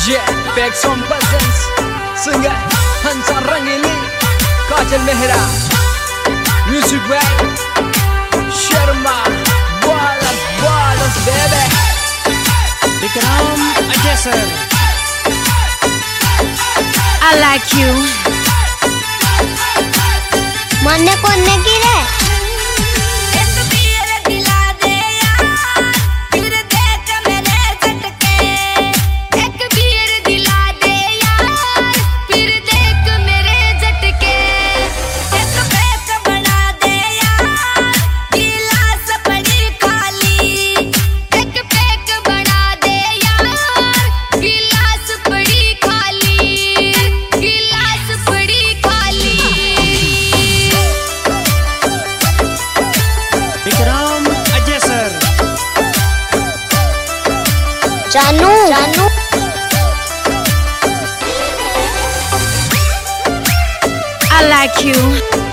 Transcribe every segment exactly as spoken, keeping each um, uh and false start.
DJ पैक्सॉन presence singer Hansa Rangili Kajal Mehra music by Sharma वालस वालस बेबे विक्रम अजय सर। I like you मन्ने कोन्ने की रे जानू जानू I like you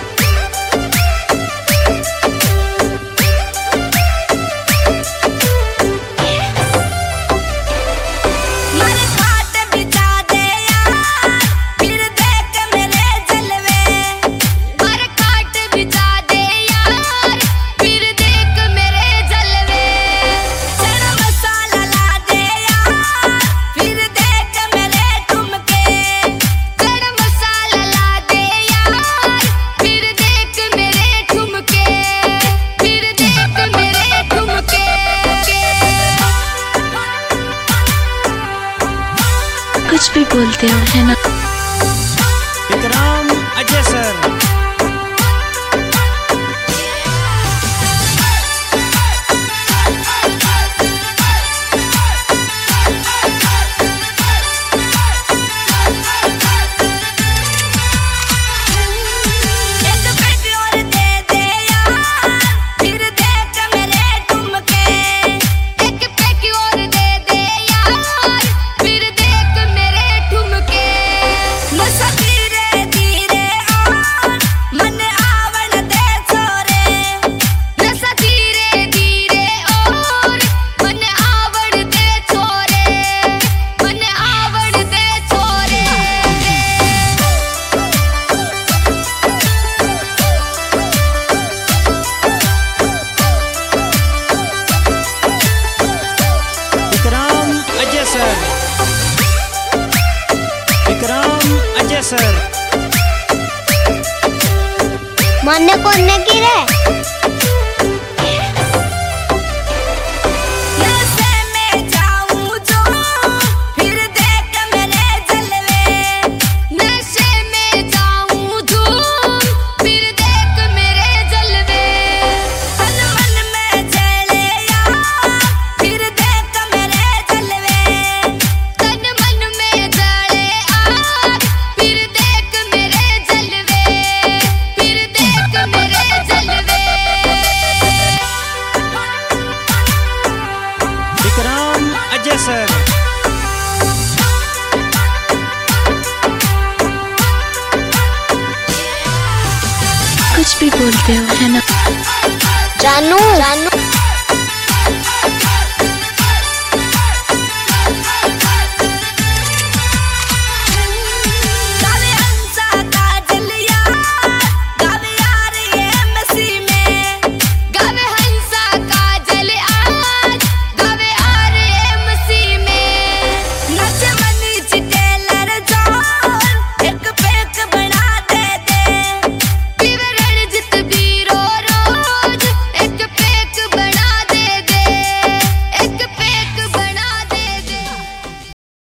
कुछ भी बोलते हो है ना। विक्रम अजय सर। विक्रम अजय सर। मन्ने कोन्ने की रे विक्रम अजय सर। कुछ भी बोलते हो है ना। जानू जानू